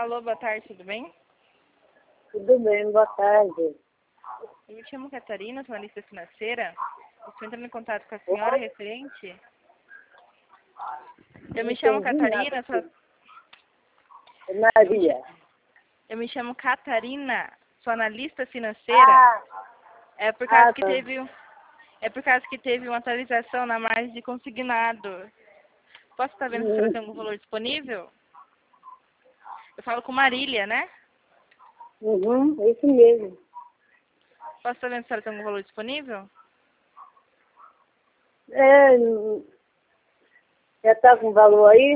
Alô, boa tarde, tudo bem? Tudo bem, boa tarde. Eu me chamo Catarina, sou analista financeira. Estou entrando em contato com a senhora referente. Eu me chamo Entendi Catarina, nada, filho. Maria. eu me chamo Catarina, sou analista financeira. É por causa que tá. teve uma atualização na margem de consignado. Posso estar vendo se a senhora tem algum valor disponível? Eu falo com Marília, né? Isso mesmo. Posso estar vendo se a senhora tem algum valor disponível? Já tá com valor aí?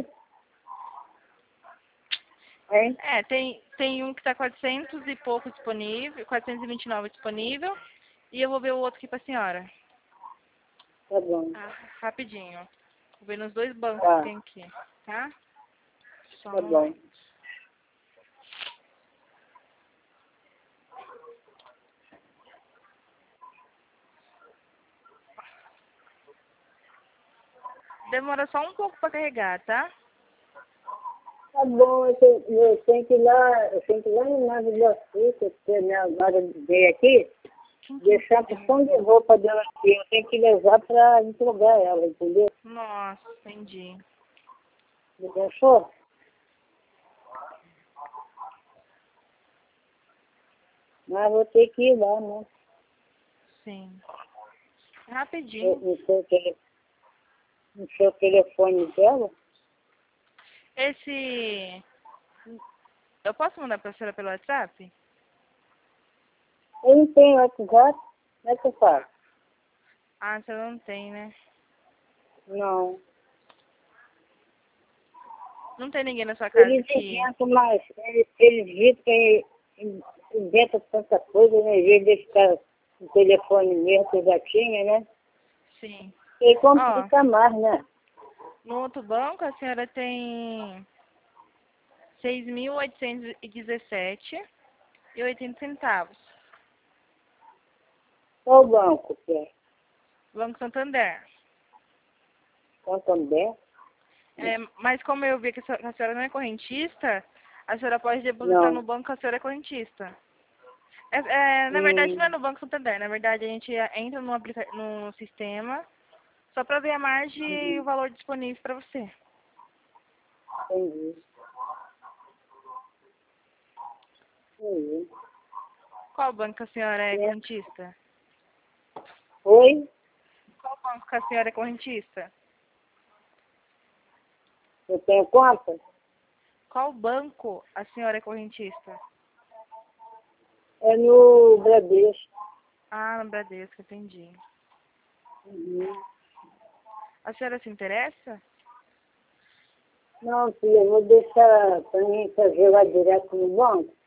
Hein? É, tem um que está 400 e pouco disponível, 429 disponível. E eu vou ver o outro aqui para a senhora. Tá bom. Rapidinho. Vou ver nos dois bancos Tá. que tem aqui, tá? Só Tá um bom. momento. Demora só um pouco para carregar, tá? Tá bom, eu tenho que ir lá, no Nave da Suíça, porque minha agora veio aqui, deixar a porção de roupa dela aqui. Eu tenho que levar pra entregar ela, entendeu? Nossa, entendi. Me deixou? Mas vou ter que ir lá, né? Sim. Rapidinho. No seu telefone dela. Eu posso mandar para a senhora pelo WhatsApp? Eu não tenho WhatsApp. Como é que eu faço? Ah, a senhora não tem, né? Não. Não tem ninguém na sua casa Eles que... inventam mais. Eles inventam tanta coisa, né? Às vezes deixa o telefone mesmo que eu já tinha, né? Sim. E Ó, complica mais, né? no outro banco a senhora tem 6.817,80 centavos. Qual banco que é? Banco Santander. Santander? Mas como eu vi que a senhora não é correntista, a senhora pode depositar no Não. banco que a senhora é correntista. Na verdade, não é no Banco Santander. Na verdade, a gente entra no sistema só para ver a margem e o valor disponível para você. Entendi. Entendi. Qual banco que a senhora é correntista? Oi? Qual banco que a senhora é correntista? Eu tenho conta? Qual banco a senhora é correntista? É no Bradesco. Ah, no Bradesco, entendi. A senhora se interessa? Não, filha, eu vou deixar para mim fazer lá direto no banco.